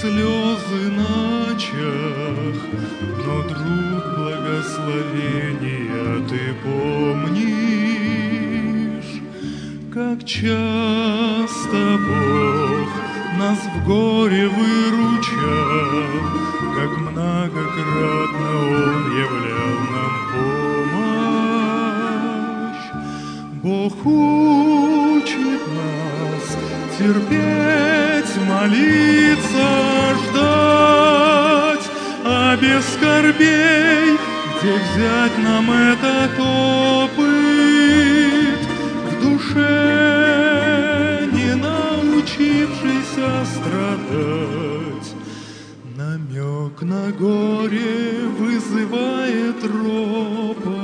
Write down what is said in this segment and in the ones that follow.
слезы на очах, но, друг, благословения ты помнишь, как часто Бог нас в горе выручал, как многократно Он являл нам помощь. Бог учит нас терпеть, молиться, ждать, а без скорбей где взять нам этот опыт в душе, не научившийся страдать? Намек на горе вызывает ропот.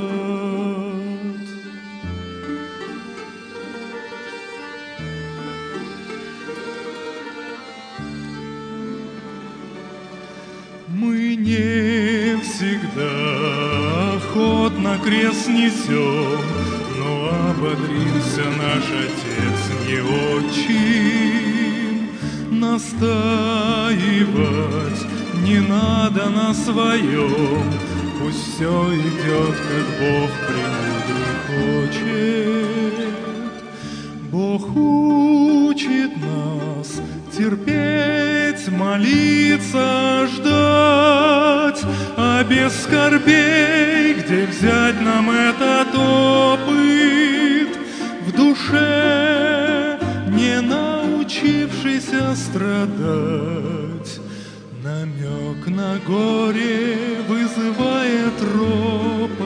Мы не всегда охотно крест несем, но ободрился наш Отец не очень. Настаивать не надо на своем, пусть все идет, как Бог премудрый хочет. Бог учит нас терпеть, молиться, ждать, а без скорбей где взять нам этот опыт в душе, не научившийся страдать? Намек на горе вызывает ропот.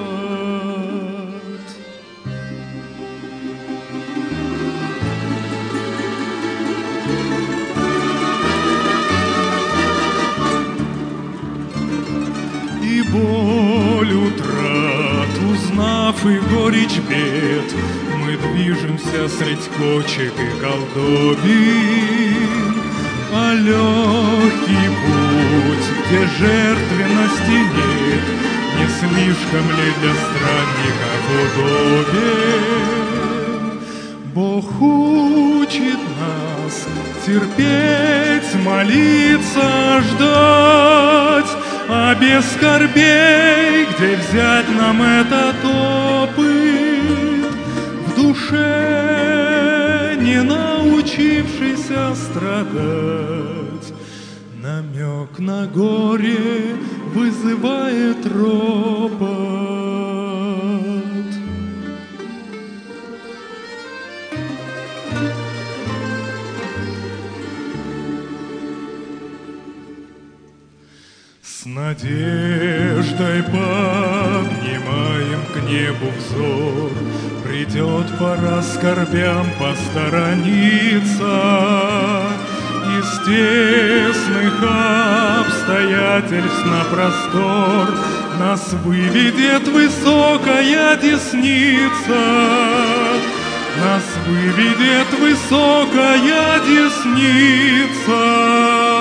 И боль утрат, узнав и горечь бед, мы движемся средь кочек и колдобин. А легкий путь, где жертвенности нет, не слишком ли для странников удобен? Бог учит нас терпеть, молиться, ждать, а без скорбей где взять нам этот опыт в душе, не научившийся страдать? Намек на горе вызывает ропот. С надеждой поднимаем к небу взор, придет пора скорбям посторониться. Из тесных обстоятельств на простор нас выведет высокая десница. Нас выведет высокая десница.